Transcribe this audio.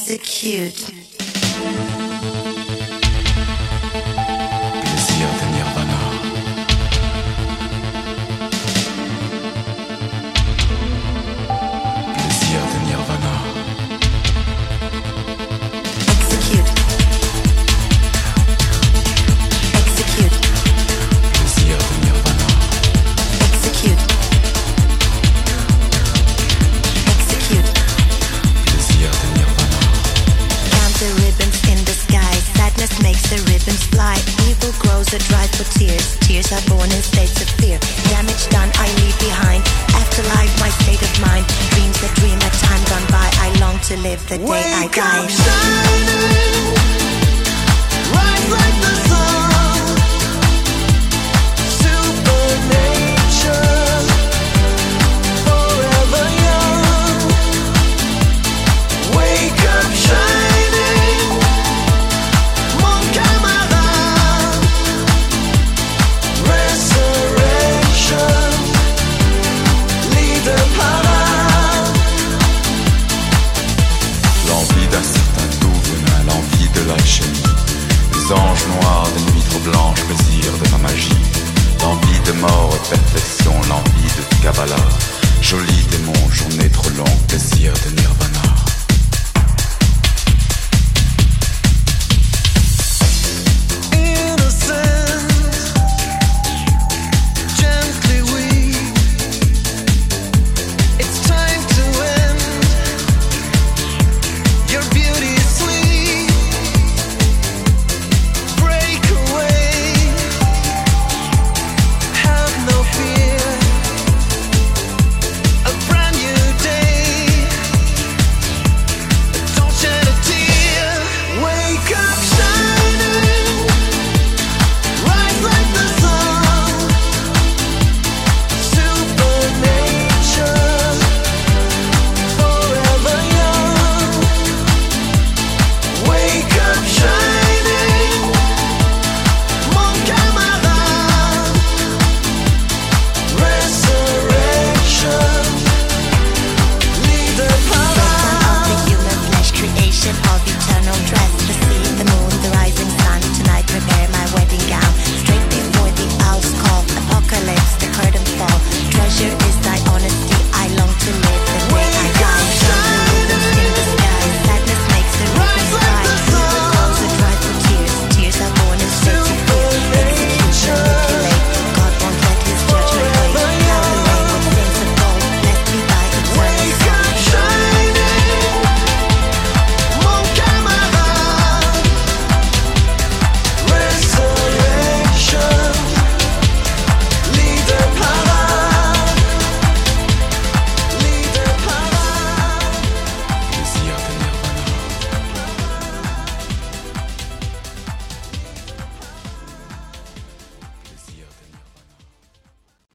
Execute. Plaisir de Nirvana. Plaisir de Nirvana. Execute. Execute. Plaisir de Nirvana. Execute. Execute. Plaisir de Nirvana. Count the ribbons in the sky. Sadness makes the ribbons fly. Evil grows a drive for tears. Tears are born in states of fear. Damage done, I leave behind. Afterlife, my state of mind. Dreams that dream a time gone by. I long to live the day I die. Wake up shining, rise like the sun. Supernature, forever young. Wake up shining, mon camarade. Resurrection, leader parade. L'envie d'un certain doux venin, l'envie de l'alchimie. Les anges noirs des nuits trop blanches, plaisir de ma magie. L'envie de mort et perfection, l'envie de Kabbalah. Joli démon, journée trop longue, plaisir de Nirvana.